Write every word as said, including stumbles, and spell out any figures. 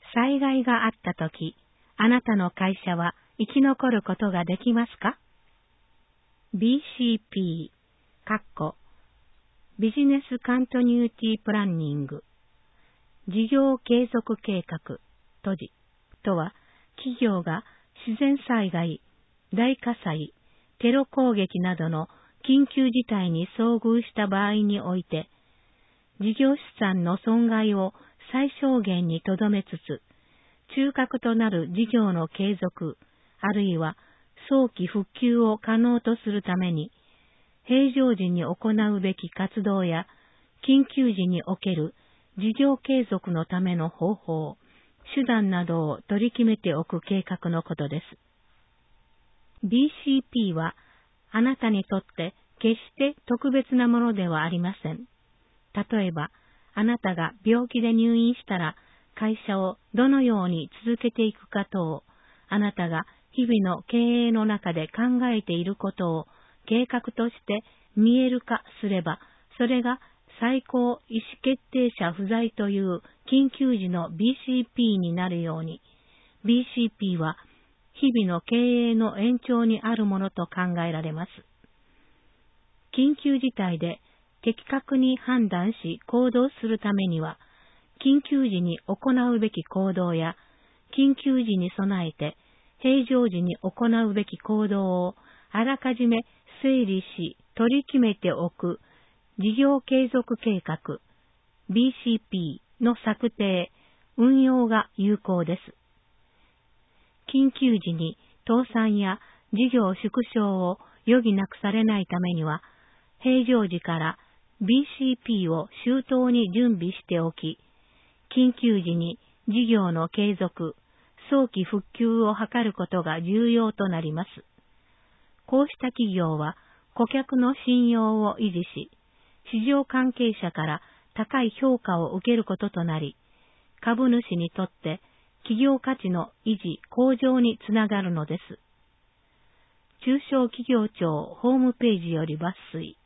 災害があったとき、あなたの会社は生き残ることができますか？ ビーシーピー、かっこビジネスカントニューティープランニング、事業継続計画、閉じ、とは、企業が自然災害、大火災、テロ攻撃などの緊急事態に遭遇した場合において、事業資産の損害を最小限にとどめつつ、中核となる事業の継続、あるいは早期復旧を可能とするために、平常時に行うべき活動や、緊急時における事業継続のための方法、手段などを取り決めておく計画のことです。ビーシーピー は、あなたにとって決して特別なものではありません。例えば、あなたが病気で入院したら、会社をどのように続けていくか等、あなたが日々の経営の中で考えていることを計画として見える化すれば、それが最高意思決定者不在という緊急時の ビーシーピー になるように、ビーシーピー は日々の経営の延長にあるものと考えられます。緊急事態で的確に判断し行動するためには、緊急時に行うべき行動や、緊急時に備えて平常時に行うべき行動をあらかじめ整理し取り決めておく事業継続計画 ビーシーピー の策定、運用が有効です。緊急時に倒産や事業縮小を余儀なくされないためには、平常時から ビーシーピー を周到に準備しておき、緊急時に事業の継続、早期復旧を図ることが重要となります。こうした企業は顧客の信用を維持し、市場関係者から高い評価を受けることとなり、株主にとって企業価値の維持・向上につながるのです。中小企業庁ホームページより抜粋。